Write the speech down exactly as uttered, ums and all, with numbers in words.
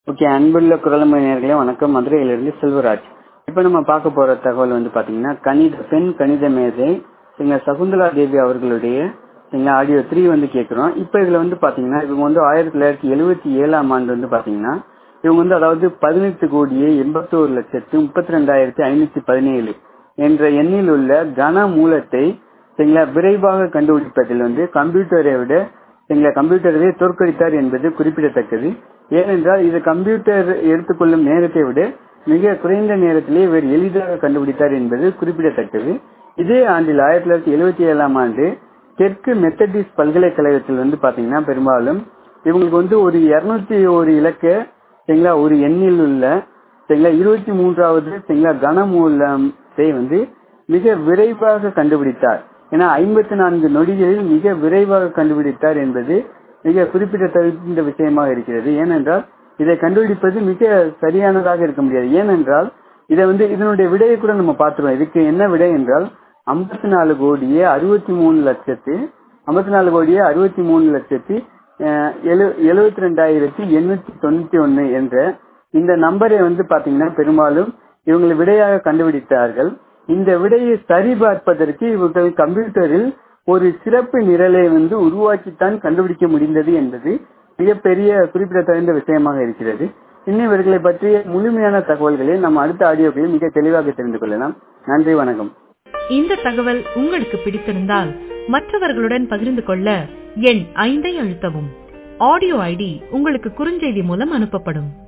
Okay, அன்புள்ள குரலமை நேயர்களே வணக்கம். மதுரையிலிருந்து செல்வராஜ். இப்ப நம்ம பார்க்க போற தகவல் வந்து பாத்தீங்கன்னா கணித பெண் கணித மேதை எங்க சகுந்தலா தேவி அவர்களுடைய எங்க ஆடியோ த்ரீ வந்து கேட்கிறோம். இப்ப இதுல வந்து பாத்தீங்கன்னா இவங்க வந்து ஆயிரத்தி தொள்ளாயிரத்தி எழுபத்தி ஏழாம் ஆண்டு வந்து பாத்தீங்கன்னா இவங்க வந்து அதாவது பதினெட்டு கோடியே எண்பத்தி ஒரு லட்சத்து முப்பத்தி ரெண்டாயிரத்தி ஐநூத்தி பதினேழு என்ற எண்ணில் உள்ள கன மூலத்தை எங்களை விரைவாக கண்டுபிடிப்பதில் வந்து கம்ப்யூட்டரை விட எங்களை கம்ப்யூட்டரவே தோற்கடித்தார் என்பது குறிப்பிடத்தக்கது. ஏனென்றால் இது கம்ப்யூட்டர் எடுத்துக்கொள்ளும் நேரத்தை விட மிக குறைந்த நேரத்திலே இவர் எளிதாக கண்டுபிடித்தார் என்பது குறிப்பிடத்தக்கது. இதே ஆண்டில் ஆயிரத்தி தொள்ளாயிரத்தி எழுபத்தி ஏழாம் ஆண்டு தெற்கு மெத்தடிஸ்ட் பல்கலைக்கழகத்தில் வந்து பாத்தீங்கன்னா பெரும்பாலும் இவங்களுக்கு வந்து ஒரு இருநூத்தி ஒரு இலக்க சரிங்களா ஒரு எண்ணில் உள்ள சரிங்களா இருபத்தி மூன்றாவது சரிங்களா கனமூலத்தை வந்து மிக விரைவாக கண்டுபிடித்தார். ஏன்னா ஐம்பத்தி நான்கு நொடிகளில் மிக விரைவாக கண்டுபிடித்தார் என்பது மிக குறிப்பிடத்தகுந்த விஷயமாக இருக்கிறது. ஏனென்றால் இதை கண்டுபிடிப்பது மிக சரியானதாக இருக்க முடியாது. ஏனென்றால் இதை வந்து இதனுடைய விடையை கூட நம்ம பார்த்துருவோம். இதுக்கு என்ன விடை என்றால் ஐம்பத்தி நாலு கோடியே அறுபத்தி மூணு லட்சத்து ஐம்பத்தி நாலு கோடியே அறுபத்தி மூணு லட்சத்தி எழு எழுபத்தி ரெண்டாயிரத்தி எண்ணூத்தி தொண்ணூத்தி ஒன்னு என்ற இந்த நம்பரை வந்து பாத்தீங்கன்னா பெரும்பாலும் இவங்களை விடையாக கண்டுபிடித்தார்கள். இந்த விடையை சரிபார்ப்பதற்கு இவர்கள் கம்ப்யூட்டரில் ஒரு சிறப்பு நிரலை வந்து உருவாக்கித்தான் கண்டுபிடிக்க முடிந்தது என்பது மிகப்பெரிய குறிப்பிடத்தகுந்த விஷயமாக இருக்கிறது. இன்னும் இவர்களை பற்றிய முழுமையான தகவல்களை நம்ம அடுத்த ஆடியோக்களில் மிக தெளிவாக தெரிந்து கொள்ளலாம். நன்றி, வணக்கம். இந்த தகவல் உங்களுக்கு பிடித்திருந்தால் மற்றவர்களுடன் பகிர்ந்து கொள்ள எண் ஐந்தை அழுத்தவும். ஆடியோ ஐடி உங்களுக்கு குறுஞ்செய்தி மூலம் அனுப்பப்படும்.